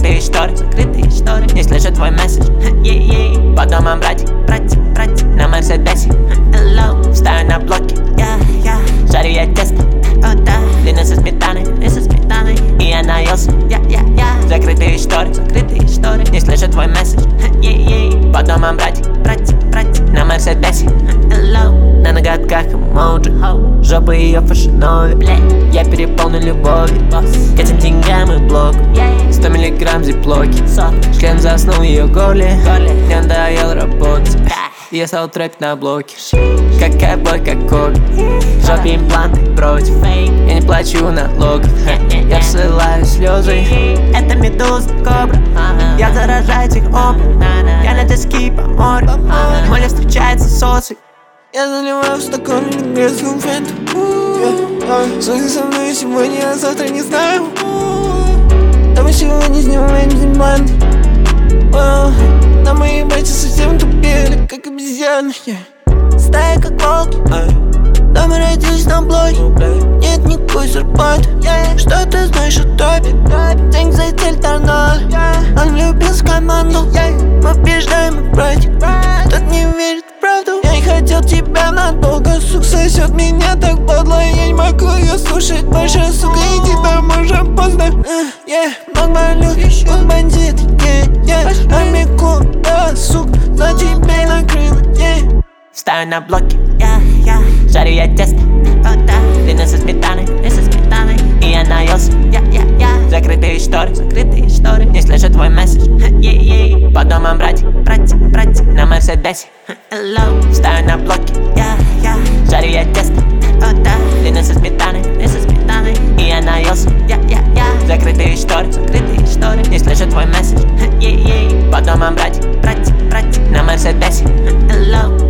закрытые шторы, не слышу твой месседж. По домам братья, на Мерседесе. Встаю на блоке, жарю я тесто, длинно со сметаной, и я наелся. Закрытые шторы, не слышу твой месседж. По домам братья, на Мерседесе. На ноготках эмоджи, жопа ее фэшнове. Я переполнен любовью к этим деньгам и блоку. 100 миллиграмм зиплоки, член заснул в ее горле. Мне надоел работать, я стал трэп на блоке. Как ковбой, как коби, в жопе импланты против. Я не плачу налогов, я всылаю слезы. Это медуза, кобра, я заражаю их оба. Я на джетски по морю, море встречается сосы. Я заливаю в стакан венгерскую фенту. Стой со мной сегодня, а завтра не знаю. Давай сегодня снимаем диманды. На моей бате совсем тупели, как обезьяны. Стая как волки, дома родились на блоке. Нет никакой зарплаты. Что ты знаешь о топе? Деньги за цель торнадо. Он влюбился в команду. Мы побеждаем их братьев. Кто-то не верит в правду. Я не хотел тебя надолго. Сука сосет меня так подло. Я не могу ее слушать больше. Сука, иди домой, уже поздно. Много малюк, он бандит. Амику, да, сука, за тебя и накрыло. Встаю на блоке, жарю я тесто, длинно со сметаной, и я наелся. Закрытые шторы, не слышу твой месседж. По домам братья, на Мерседесе. Встаю на блоке, жарю я тесто, длинно со сметаной, и я наелся. Закрытые шторы, не слышу твой месседж. По домам братья, на Мерседесе.